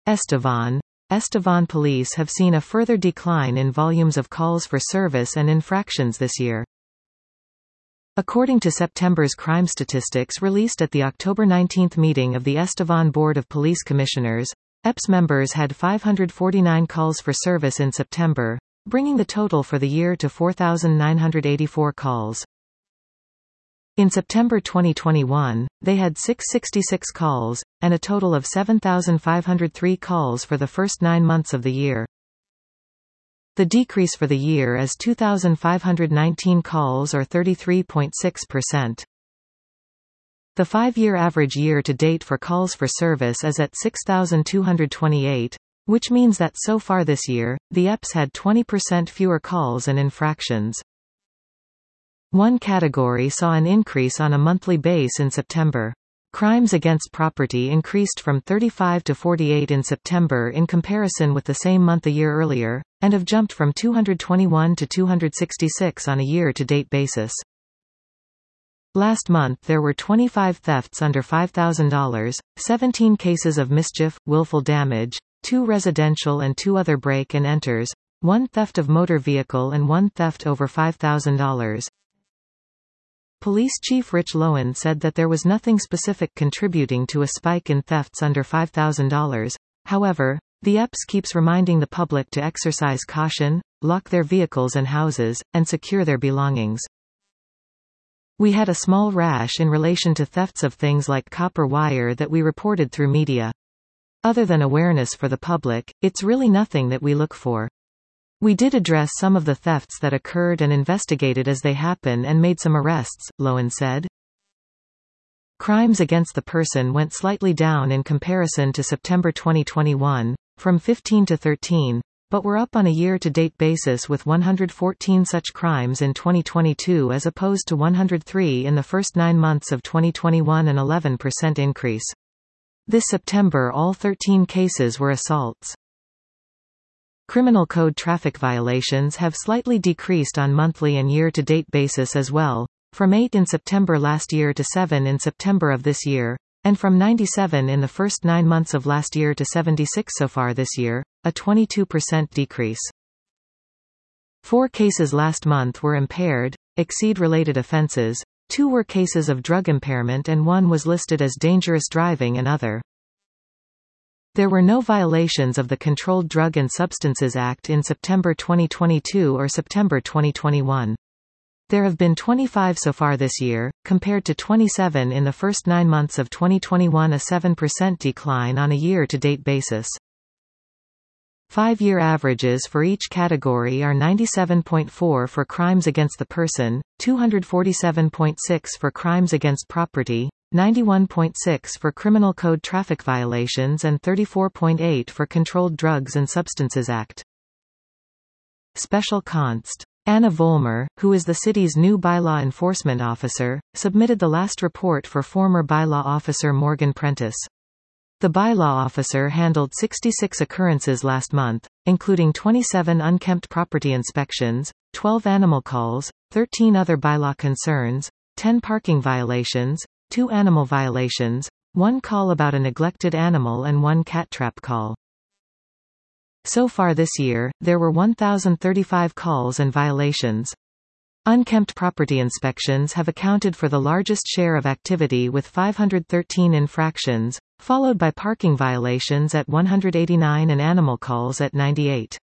Estevan police have seen a further decline in volumes of calls for service and infractions this year. According to September's crime statistics released at the October 19 meeting of the Estevan Board of Police Commissioners, EPS members had 549 calls for service in September, bringing the total for the year to 4,984 calls. In September 2021, they had 666 calls, and a total of 7,503 calls for the first 9 months of the year. The decrease for the year is 2,519 calls or 33.6%. The 5-year average year-to-date for calls for service is at 6,228, which means that so far this year, the EPS had 20% fewer calls and infractions. One category saw an increase on a monthly base in September. Crimes against property increased from 35 to 48 in September in comparison with the same month a year earlier, and have jumped from 221 to 266 on a year-to-date basis. Last month there were 25 thefts under $5,000, 17 cases of mischief, willful damage, 2 residential and 2 other break and enters, 1 theft of motor vehicle and 1 theft over $5,000. Police Chief Rich Loewen said that there was nothing specific contributing to a spike in thefts under $5,000. However, the EPS keeps reminding the public to exercise caution, lock their vehicles and houses, and secure their belongings. We had a small rash in relation to thefts of things like copper wire that we reported through media. Other than awareness for the public, it's really nothing that we look for. We did address some of the thefts that occurred and investigated as they happen and made some arrests, Loewen said. Crimes against the person went slightly down in comparison to September 2021, from 15 to 13, but were up on a year-to-date basis with 114 such crimes in 2022 as opposed to 103 in the first 9 months of 2021, an 11% increase. This September all 13 cases were assaults. Criminal code traffic violations have slightly decreased on monthly and year-to-date basis as well, from 8 in September last year to 7 in September of this year, and from 97 in the first 9 months of last year to 76 so far this year, a 22% decrease. 4 cases last month were impaired, exceed-related offenses, 2 were cases of drug impairment and 1 was listed as dangerous driving and other. There were no violations of the Controlled Drug and Substances Act in September 2022 or September 2021. There have been 25 so far this year, compared to 27 in the first 9 months of 2021, a 7% decline on a year-to-date basis. 5-year averages for each category are 97.4 for crimes against the person, 247.6 for crimes against property, 91.6 for criminal code traffic violations and 34.8 for Controlled Drugs and Substances Act. Special Const. Anna Vollmer, who is the city's new bylaw enforcement officer, submitted the last report for former bylaw officer Morgan Prentice. The bylaw officer handled 66 occurrences last month, including 27 unkempt property inspections, 12 animal calls, 13 other bylaw concerns, 10 parking violations, 2 animal violations, 1 call about a neglected animal and 1 cat trap call. So far this year, there were 1,035 calls and violations. Unkempt property inspections have accounted for the largest share of activity with 513 infractions, followed by parking violations at 189 and animal calls at 98.